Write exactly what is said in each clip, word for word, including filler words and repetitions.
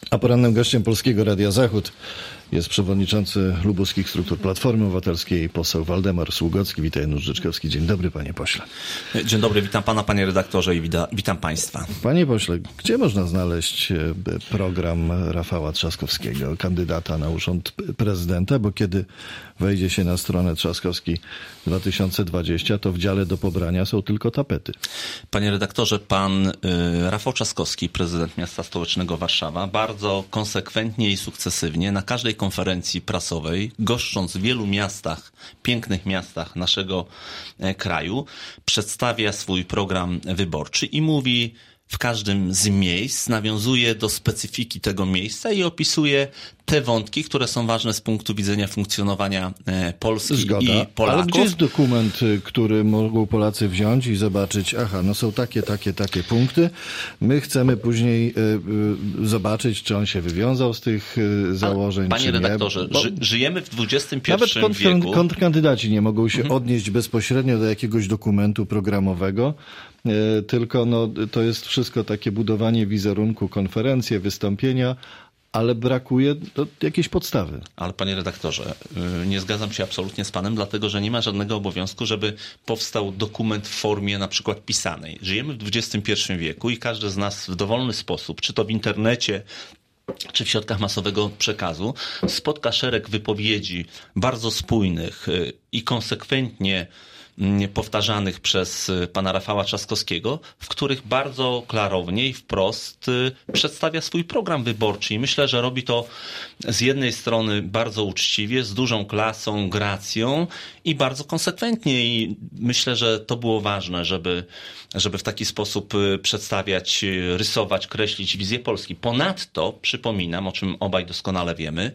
A porannym gościem Polskiego Radia Zachód jest przewodniczący lubuskich struktur Platformy Obywatelskiej, poseł Waldemar Sługocki. Witaj, Janusz Rzeczkowski. Dzień dobry, panie pośle. Dzień dobry, witam pana, panie redaktorze, i wita, witam państwa. Panie pośle, gdzie można znaleźć program Rafała Trzaskowskiego, kandydata na urząd prezydenta? Bo kiedy wejdzie się na stronę Trzaskowski dwa tysiące dwadzieścia, to w dziale do pobrania są tylko tapety. Panie redaktorze, pan y, Rafał Trzaskowski, prezydent miasta stołecznego Warszawa, bardzo konsekwentnie i sukcesywnie na każdej konferencji prasowej, goszcząc w wielu miastach, pięknych miastach naszego kraju, przedstawia swój program wyborczy i mówi w każdym z miejsc, nawiązuje do specyfiki tego miejsca i opisuje te wątki, które są ważne z punktu widzenia funkcjonowania Polski Zgoda. i Polaków. Ale gdzie jest dokument, który mogą Polacy wziąć i zobaczyć, aha, no są takie, takie, takie punkty. My chcemy później y, y, zobaczyć, czy on się wywiązał z tych y, założeń, Ale, panie czy redaktorze, nie. Bo ży, żyjemy w dwudziestym pierwszym nawet wieku. Nawet kontrkandydaci nie mogą się mhm. odnieść bezpośrednio do jakiegoś dokumentu programowego, y, tylko no, to jest wszystko takie budowanie wizerunku, konferencje, wystąpienia, ale brakuje do jakiejś podstawy. Ale panie redaktorze, nie zgadzam się absolutnie z panem, dlatego że nie ma żadnego obowiązku, żeby powstał dokument w formie na przykład pisanej. Żyjemy w dwudziestym pierwszym wieku i każdy z nas w dowolny sposób, czy to w internecie, czy w środkach masowego przekazu, spotka szereg wypowiedzi bardzo spójnych i konsekwentnie powtarzanych przez pana Rafała Trzaskowskiego, w których bardzo klarownie i wprost przedstawia swój program wyborczy. I myślę, że robi to z jednej strony bardzo uczciwie, z dużą klasą, gracją i bardzo konsekwentnie. I myślę, że to było ważne, żeby, żeby w taki sposób przedstawiać, rysować, kreślić wizję Polski. Ponadto przypominam, o czym obaj doskonale wiemy,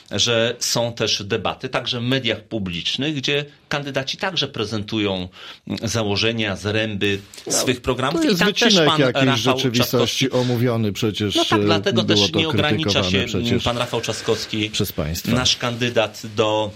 że są też debaty, także w mediach publicznych, gdzie kandydaci także prezentują założenia, zręby swych programów. To jest i tam wycinek też pan jakiejś Rafał rzeczywistości Trzaskowski omówiony przecież. No tak, dlatego było też to nie ogranicza się przecież pan Rafał Trzaskowski, przez państwa. nasz kandydat, do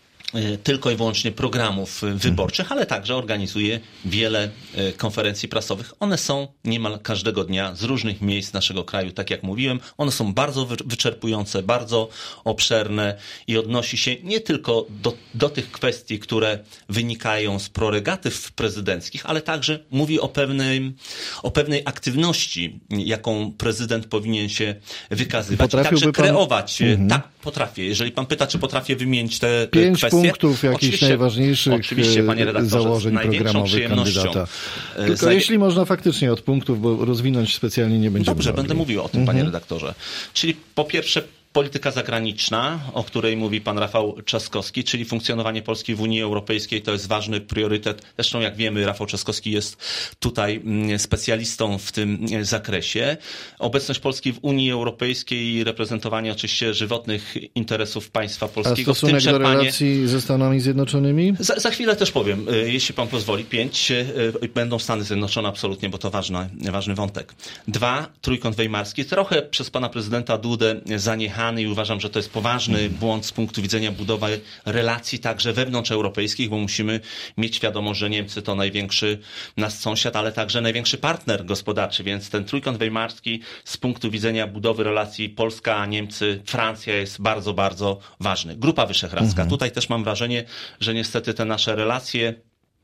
tylko i wyłącznie programów wyborczych, ale także organizuje wiele konferencji prasowych. One są niemal każdego dnia z różnych miejsc naszego kraju, tak jak mówiłem. One są bardzo wyczerpujące, bardzo obszerne i odnosi się nie tylko do, do tych kwestii, które wynikają z prerogatyw prezydenckich, ale także mówi o pewnej, o pewnej aktywności, jaką prezydent powinien się wykazywać i także kreować. Pan... Mhm. Tak, potrafię. Jeżeli pan pyta, czy potrafię wymienić te Pięć kwestie, punktów jakichś oczywiście, najważniejszych oczywiście, panie założeń programowych kandydata. Tylko Zaj... jeśli można faktycznie od punktów, bo rozwinąć specjalnie nie będziemy Dobrze, mogli. będę mówił o tym, mhm. panie redaktorze. Czyli po pierwsze polityka zagraniczna, o której mówi pan Rafał Trzaskowski, czyli funkcjonowanie Polski w Unii Europejskiej, to jest ważny priorytet. Zresztą jak wiemy, Rafał Trzaskowski jest tutaj specjalistą w tym zakresie. Obecność Polski w Unii Europejskiej i reprezentowanie oczywiście żywotnych interesów państwa polskiego. A stosunek w tym do relacji ze Stanami Zjednoczonymi? Za, za chwilę też powiem, jeśli pan pozwoli. Pięć, będą Stany Zjednoczone absolutnie, bo to ważny, ważny wątek. Dwa, trójkąt weimarski, trochę przez pana prezydenta Dudę zaniechany i uważam, że to jest poważny błąd z punktu widzenia budowy relacji także wewnątrzeuropejskich, bo musimy mieć świadomość, że Niemcy to największy nasz sąsiad, ale także największy partner gospodarczy, więc ten trójkąt weimarski z punktu widzenia budowy relacji Polska, Niemcy, Francja jest bardzo, bardzo ważny. Grupa Wyszehradzka. Mhm. Tutaj też mam wrażenie, że niestety te nasze relacje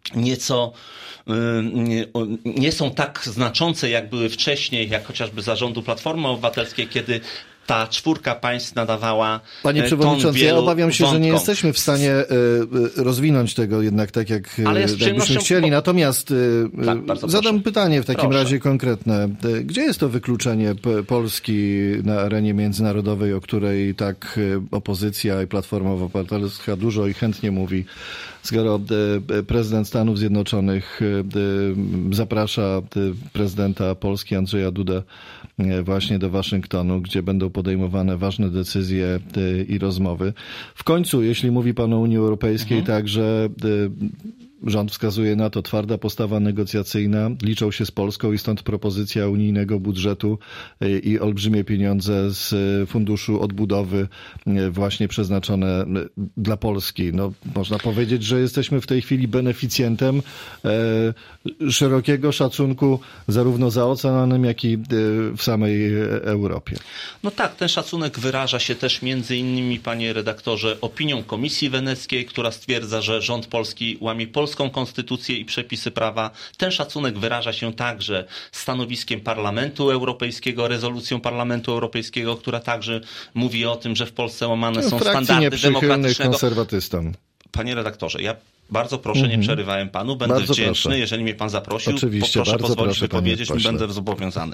nieco nie, nie są tak znaczące, jak były wcześniej, jak chociażby za rządu Platformy Obywatelskiej, kiedy ta czwórka państw nadawała Panie przewodniczący, ja obawiam się, wątkom. że nie jesteśmy w stanie y, rozwinąć tego jednak tak, jak jakbyśmy chcieli. Natomiast y, tak, zadam proszę. pytanie w takim proszę. razie konkretne. Gdzie jest to wykluczenie P- Polski na arenie międzynarodowej, o której tak opozycja i Platforma Obywatelska dużo i chętnie mówi, skoro y, prezydent Stanów Zjednoczonych y, y, zaprasza y, prezydenta Polski Andrzeja Dudę y, właśnie do Waszyngtonu, gdzie będą podejmowane ważne decyzje i rozmowy. W końcu, jeśli mówi pan o Unii Europejskiej, mhm. także rząd wskazuje na to, twarda postawa negocjacyjna, liczą się z Polską i stąd propozycja unijnego budżetu i olbrzymie pieniądze z Funduszu Odbudowy właśnie przeznaczone dla Polski. No, można powiedzieć, że jesteśmy w tej chwili beneficjentem e, szerokiego szacunku zarówno za oceanem, jak i w samej Europie. No tak, ten szacunek wyraża się też między innymi, panie redaktorze, opinią Komisji Weneckiej, która stwierdza, że rząd polski łamie polską konstytucję i przepisy prawa. Ten szacunek wyraża się także stanowiskiem Parlamentu Europejskiego, rezolucją Parlamentu Europejskiego, która także mówi o tym, że w Polsce łamane no, są standardy demokratycznego. Konserwatystom. Panie redaktorze, ja bardzo proszę, nie przerywałem panu. Będę bardzo wdzięczny, proszę. jeżeli mnie pan zaprosił. Oczywiście, proszę bardzo pozwolić proszę, wypowiedzieć, mi będę zobowiązany.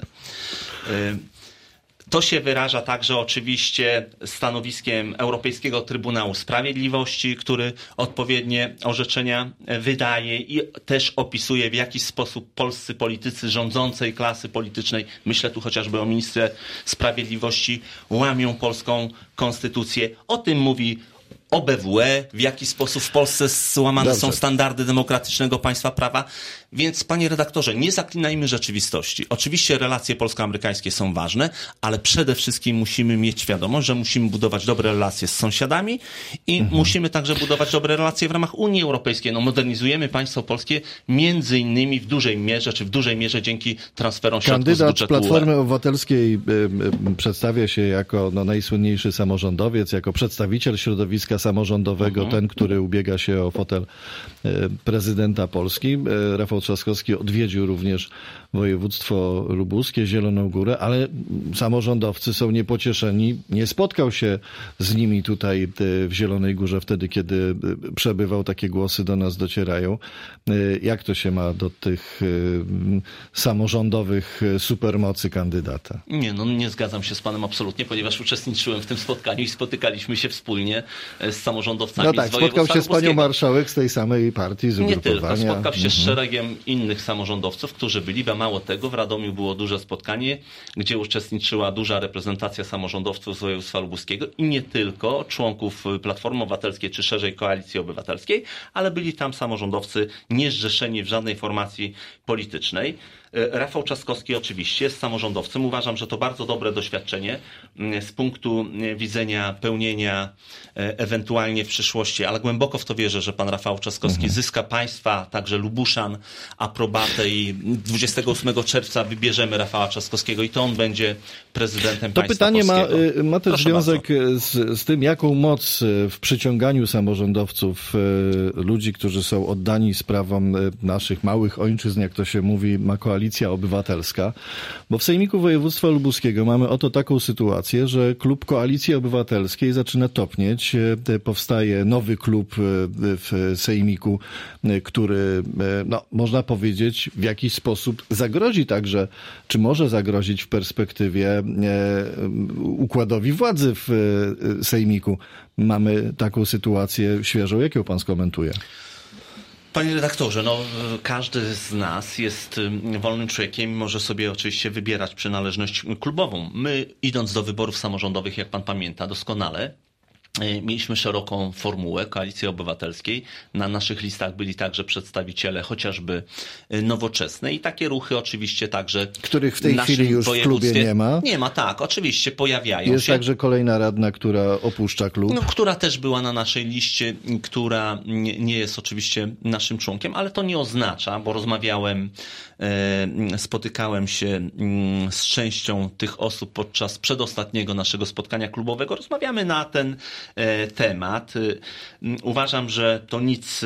To się wyraża także oczywiście stanowiskiem Europejskiego Trybunału Sprawiedliwości, który odpowiednie orzeczenia wydaje i też opisuje, w jaki sposób polscy politycy rządzącej klasy politycznej, myślę tu chociażby o ministrze sprawiedliwości, łamią polską konstytucję. O tym mówi O B W E, w jaki sposób w Polsce złamane Dobrze. są standardy demokratycznego państwa prawa. Więc, panie redaktorze, nie zaklinajmy rzeczywistości. Oczywiście relacje polsko-amerykańskie są ważne, ale przede wszystkim musimy mieć świadomość, że musimy budować dobre relacje z sąsiadami i mhm. musimy także budować dobre relacje w ramach Unii Europejskiej. No, modernizujemy państwo polskie między innymi w dużej mierze, czy w dużej mierze dzięki transferom środków Kandydat z budżetu Platformy U E. Obywatelskiej y, y, przedstawia się jako no, najsłynniejszy samorządowiec, jako przedstawiciel środowiska samorządowego, mhm. ten, który ubiega się o fotel y, prezydenta Polski. Y, Rafał Trzaskowski odwiedził również województwo lubuskie, Zieloną Górę, ale samorządowcy są niepocieszeni. Nie spotkał się z nimi tutaj w Zielonej Górze wtedy, kiedy przebywał. Takie głosy do nas docierają. Jak to się ma do tych samorządowych supermocy kandydata? Nie, no nie zgadzam się z panem absolutnie, ponieważ uczestniczyłem w tym spotkaniu i spotykaliśmy się wspólnie z samorządowcami no tak, z województwa spotkał się z panią marszałek z tej samej partii, z ugrupowania. Nie tylko, spotkał się mhm. z szeregiem innych samorządowców, którzy byli, ba mało tego, w Radomiu było duże spotkanie, gdzie uczestniczyła duża reprezentacja samorządowców z województwa lubuskiego i nie tylko członków Platformy Obywatelskiej czy szerzej Koalicji Obywatelskiej, ale byli tam samorządowcy niezrzeszeni w żadnej formacji politycznej. Rafał Trzaskowski oczywiście jest samorządowcem. Uważam, że to bardzo dobre doświadczenie z punktu widzenia pełnienia ewentualnie w przyszłości, ale głęboko w to wierzę, że pan Rafał Trzaskowski mhm. zyska państwa, także Lubuszan, aprobatę i dwudziestego ósmego czerwca wybierzemy Rafała Trzaskowskiego i to on będzie prezydentem to państwa polskiego. To polskiego. pytanie ma, ma też Proszę związek z, z tym, jaką moc w przyciąganiu samorządowców, ludzi, którzy są oddani sprawom naszych małych ojczyzn, jak to się mówi, ma koalicja Obywatelska, bo w Sejmiku Województwa Lubuskiego mamy oto taką sytuację, że klub Koalicji Obywatelskiej zaczyna topnieć. Powstaje nowy klub w Sejmiku, który, no, można powiedzieć, w jakiś sposób zagrozi także, czy może zagrozić w perspektywie układowi władzy w Sejmiku. Mamy taką sytuację świeżą. Jak ją pan skomentuje? Panie redaktorze, no każdy z nas jest wolnym człowiekiem i może sobie oczywiście wybierać przynależność klubową. My, idąc do wyborów samorządowych, jak pan pamięta doskonale, mieliśmy szeroką formułę Koalicji Obywatelskiej. Na naszych listach byli także przedstawiciele chociażby Nowoczesnej i takie ruchy oczywiście także których w tej chwili już w klubie nie ma. Nie ma, tak, oczywiście pojawiają jest się. Jest także kolejna radna, która opuszcza klub. No, która też była na naszej liście, która nie, nie jest oczywiście naszym członkiem, ale to nie oznacza, bo rozmawiałem, e, spotykałem się m, z częścią tych osób podczas przedostatniego naszego spotkania klubowego. Rozmawiamy na ten temat. Uważam, że to nic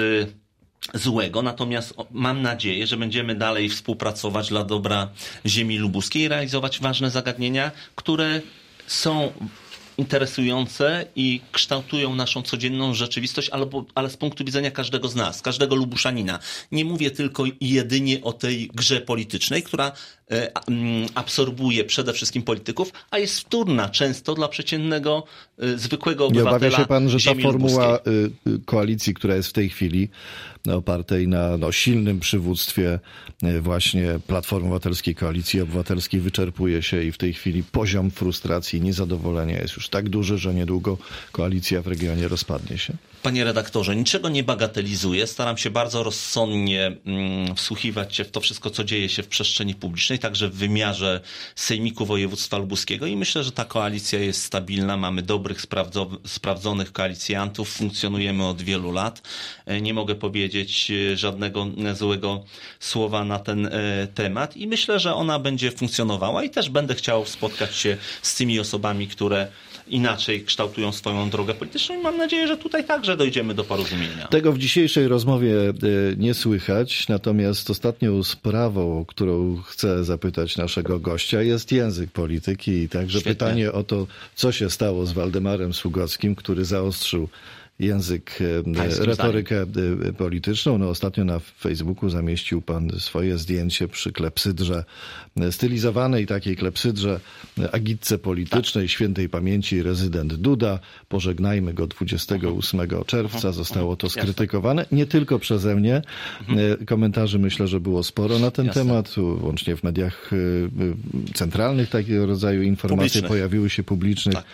złego, natomiast mam nadzieję, że będziemy dalej współpracować dla dobra ziemi lubuskiej i realizować ważne zagadnienia, które są interesujące i kształtują naszą codzienną rzeczywistość, ale, ale z punktu widzenia każdego z nas, każdego Lubuszanina. Nie mówię tylko i jedynie o tej grze politycznej, która e, absorbuje przede wszystkim polityków, a jest wtórna często dla przeciętnego, e, zwykłego obywatela. Nie obawia się pan, że ta formuła lubuskiej. koalicji, która jest w tej chwili opartej na no, silnym przywództwie właśnie Platformy Obywatelskiej, Koalicji Obywatelskiej wyczerpuje się i w tej chwili poziom frustracji i niezadowolenia jest już tak duży, że niedługo koalicja w regionie rozpadnie się? Panie redaktorze, niczego nie bagatelizuję. Staram się bardzo rozsądnie mm, wsłuchiwać się w to wszystko, co dzieje się w przestrzeni publicznej, także w wymiarze Sejmiku Województwa Lubuskiego i myślę, że ta koalicja jest stabilna. Mamy dobrych, sprawdzo- sprawdzonych koalicjantów. Funkcjonujemy od wielu lat. Nie mogę powiedzieć żadnego złego słowa na ten e, temat i myślę, że ona będzie funkcjonowała i też będę chciał spotkać się z tymi osobami, które inaczej kształtują swoją drogę polityczną i mam nadzieję, że tutaj także dojdziemy do porozumienia. Tego w dzisiejszej rozmowie nie słychać, natomiast ostatnią sprawą, o którą chcę zapytać naszego gościa, jest język polityki i także Świetnie. pytanie o to, co się stało z Waldemarem Sługockim, który zaostrzył język, Pańskim retorykę zdaniem. polityczną. No, ostatnio na Facebooku zamieścił pan swoje zdjęcie przy klepsydrze, stylizowanej takiej klepsydrze, agitce politycznej tak. świętej pamięci rezydent Duda. Pożegnajmy go dwudziestego ósmego czerwca. Zostało to skrytykowane. Nie tylko przeze mnie. Komentarzy myślę, że było sporo na ten Jasne. temat. Łącznie w mediach centralnych takiego rodzaju informacje publicznych. pojawiły się publicznych. Tak.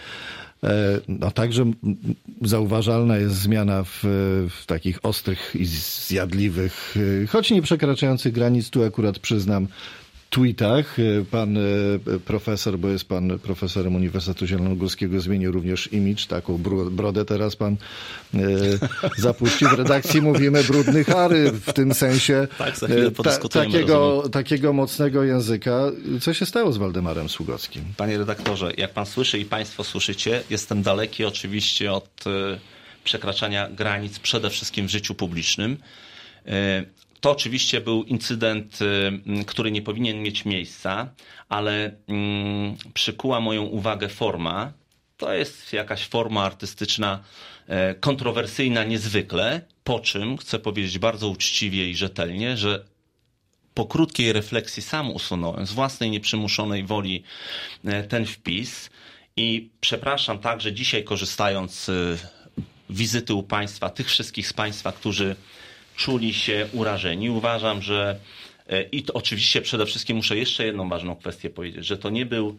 No także zauważalna jest zmiana w, w takich ostrych i zjadliwych, choć nie przekraczających granic, tu akurat przyznam, tweetach. Pan profesor, bo jest pan profesorem Uniwersytetu Zielonogórskiego, zmienił również imidż, taką brodę teraz pan e, zapuścił. W redakcji mówimy brudny Harry, w tym sensie tak, za chwilę ta, takiego, takiego mocnego języka. Co się stało z Waldemarem Sługockim? Panie redaktorze, jak pan słyszy i państwo słyszycie, jestem daleki oczywiście od e, przekraczania granic, przede wszystkim w życiu publicznym. E, To oczywiście był incydent, który nie powinien mieć miejsca, ale przykuła moją uwagę forma. To jest jakaś forma artystyczna kontrowersyjna niezwykle, po czym chcę powiedzieć bardzo uczciwie i rzetelnie, że po krótkiej refleksji sam usunąłem z własnej nieprzymuszonej woli ten wpis i przepraszam także dzisiaj, korzystając z wizyty u państwa, tych wszystkich z państwa, którzy czuli się urażeni. Uważam, że i to oczywiście przede wszystkim muszę jeszcze jedną ważną kwestię powiedzieć, że to nie był,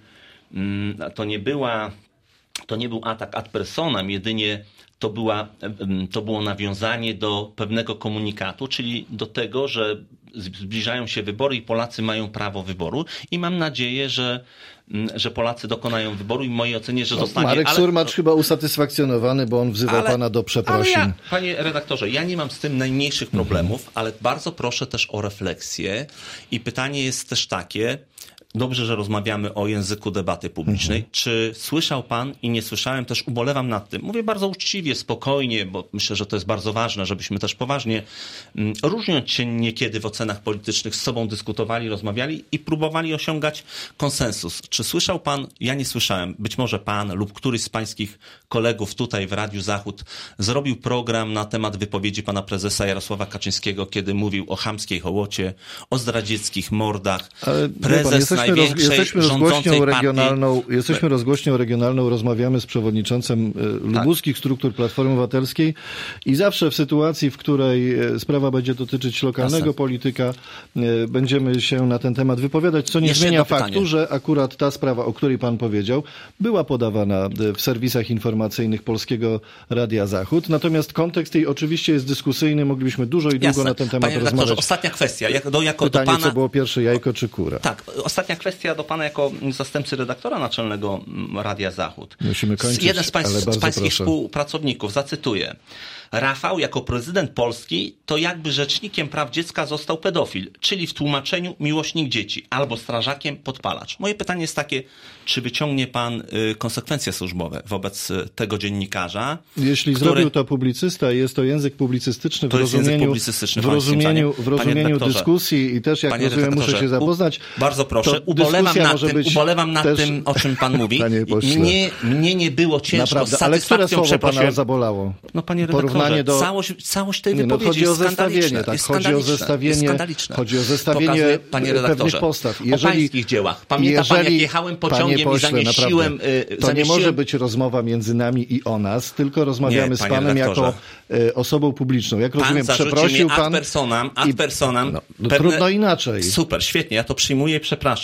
to nie była, to nie był atak ad personam, jedynie to, była, to było nawiązanie do pewnego komunikatu, czyli do tego, że zbliżają się wybory i Polacy mają prawo wyboru i mam nadzieję, że że Polacy dokonają wyboru i w mojej ocenie, że zostanie... Marek ale... Surmacz chyba usatysfakcjonowany, bo on wzywał ale... pana do przeprosin. Ja, panie redaktorze, ja nie mam z tym najmniejszych problemów, mhm. ale bardzo proszę też o refleksję i pytanie jest też takie, dobrze, że rozmawiamy o języku debaty publicznej. Mhm. Czy słyszał pan i nie słyszałem, też ubolewam nad tym. Mówię bardzo uczciwie, spokojnie, bo myślę, że to jest bardzo ważne, żebyśmy też poważnie, różniąc się niekiedy w ocenach politycznych, z sobą dyskutowali, rozmawiali i próbowali osiągać konsensus. Czy słyszał pan? Ja nie słyszałem. Być może pan lub któryś z pańskich kolegów tutaj w Radiu Zachód zrobił program na temat wypowiedzi pana prezesa Jarosława Kaczyńskiego, kiedy mówił o chamskiej hołocie, o zdradzieckich mordach. Ale prezes pan, jesteśmy, roz, jesteśmy rozgłośnią regionalną, partii. Jesteśmy rozgłośnią regionalną, rozmawiamy z przewodniczącym lubuskich tak. struktur Platformy Obywatelskiej i zawsze w sytuacji, w której sprawa będzie dotyczyć lokalnego Jasne. polityka, będziemy się na ten temat wypowiadać, co nie Jeszcze zmienia faktu, pytanie. że akurat ta sprawa, o której pan powiedział, była podawana w serwisach informacyjnych Polskiego Radia Zachód, natomiast kontekst jej oczywiście jest dyskusyjny, moglibyśmy dużo i długo Jasne. na ten temat Panie rozmawiać. Ostatnia kwestia. Jak do, jako Pytanie, do pana... co było pierwsze, jajko czy kura? Tak, ostatnia kwestia do pana jako zastępcy redaktora naczelnego Radia Zachód. Musimy kończyć, Jeden z, pańs- z pańskich proszę. współpracowników, zacytuję. Rafał jako prezydent Polski to jakby rzecznikiem praw dziecka został pedofil, czyli w tłumaczeniu miłośnik dzieci, albo strażakiem podpalacz. Moje pytanie jest takie, czy wyciągnie pan y, konsekwencje służbowe wobec y, tego dziennikarza? Jeśli który... zrobił to publicysta, jest to język publicystyczny w to rozumieniu, publicystyczny w rozumieniu, w rozumieniu dyskusji i też jak Panie rozumiem muszę się zapoznać. U, bardzo proszę, ubolewam nad, tym, ubolewam nad też... tym, o czym pan mówi. Mnie, mnie nie było ciężko Naprawdę, z satysfakcją ale które słowo pana zabolało? No panie redaktorze, do... całość, całość tej wypowiedzi no, chodzi o zestawienie, tak, chodzi o zestawienie, chodzi o zestawienie pewnych postaw. Jeżeli, o pańskich dziełach. Pamięta jeżeli, pan, jak jechałem pociągiem pośle, i zamieściłem... Naprawdę, to zamieściłem... nie może być rozmowa między nami i o nas, tylko rozmawiamy nie, z panem jako y, osobą publiczną. Jak pan rozumiem, przeprosił pan... Ad personam, ad personam no, no, pewne... Trudno inaczej. Super, świetnie, ja to przyjmuję i przepraszam.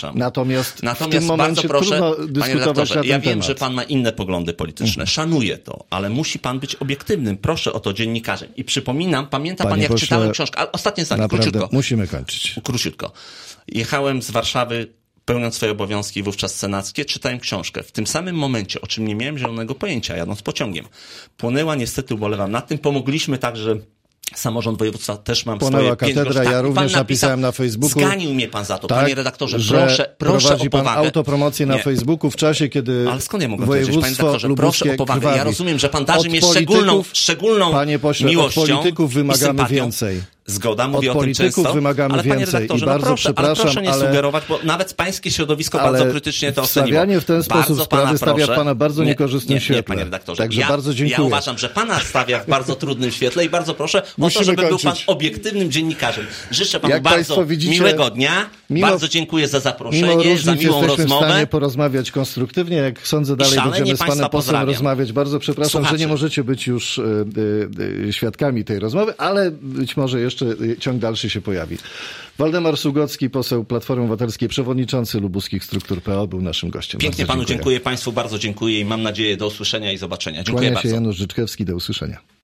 przepraszam. Natomiast, Natomiast w tym momencie bardzo proszę, trudno dyskutować na ten ja wiem, temat. że pan ma inne poglądy polityczne. Szanuję to, ale musi pan być obiektywnym. Proszę o to dziennikarzem. I przypominam, pamięta pan, jak pośle, czytałem książkę. Ale ostatnie zdanie, króciutko. Musimy kończyć. Króciutko. Jechałem z Warszawy, pełniąc swoje obowiązki wówczas senackie, czytałem książkę. W tym samym momencie, o czym nie miałem zielonego pojęcia, jadąc pociągiem, płonęła, niestety ubolewam nad tym, pomogliśmy także samorząd województwa, też mam Płonęła swoje katedra, pięć groszy. ja tak, również napisał, napisałem na Facebooku. Zganił mnie pan za to, tak, panie redaktorze, że proszę, proszę prowadzi o powagę. pan autopromocję na nie. Facebooku w czasie, kiedy Ale skąd ja mogę województwo powiedzieć, panie redaktorze, proszę o powagę. krwawi. Ja rozumiem, że pan darzy mnie szczególną, szczególną panie pośle, miłością od polityków wymagamy i więcej. Zgoda, mówię od o tym często. Wymagamy ale panie więcej. redaktorze, I bardzo no proszę, przepraszam, ale proszę nie ale... sugerować, bo nawet pańskie środowisko bardzo krytycznie to oceniło. Wstawianie w ten sposób bardzo sprawy stawia proszę, pana w bardzo nie, niekorzystnym nie, świetle. Nie, panie redaktorze. Także ja, bardzo dziękuję. Ja uważam, że pana stawia w bardzo trudnym świetle i bardzo proszę Musimy o to, żeby kończyć. był pan obiektywnym dziennikarzem. Życzę panu Jak bardzo widzicie, miłego dnia. mimo, bardzo dziękuję za zaproszenie, mimo za miłą jesteśmy rozmowę. w stanie porozmawiać konstruktywnie. Jak sądzę, dalej będziemy z panem posłem pozdrawiam. rozmawiać. Bardzo przepraszam, Słuchaczy. że nie możecie być już y, y, y, świadkami tej rozmowy, ale być może jeszcze ciąg dalszy się pojawi. Waldemar Sługocki, poseł Platformy Obywatelskiej, przewodniczący lubuskich struktur P O, był naszym gościem. Pięknie bardzo panu dziękuję. dziękuję, państwu bardzo dziękuję i mam nadzieję do usłyszenia i zobaczenia. Dziękuję Kłania bardzo. się Janusz Życzkewski, do usłyszenia.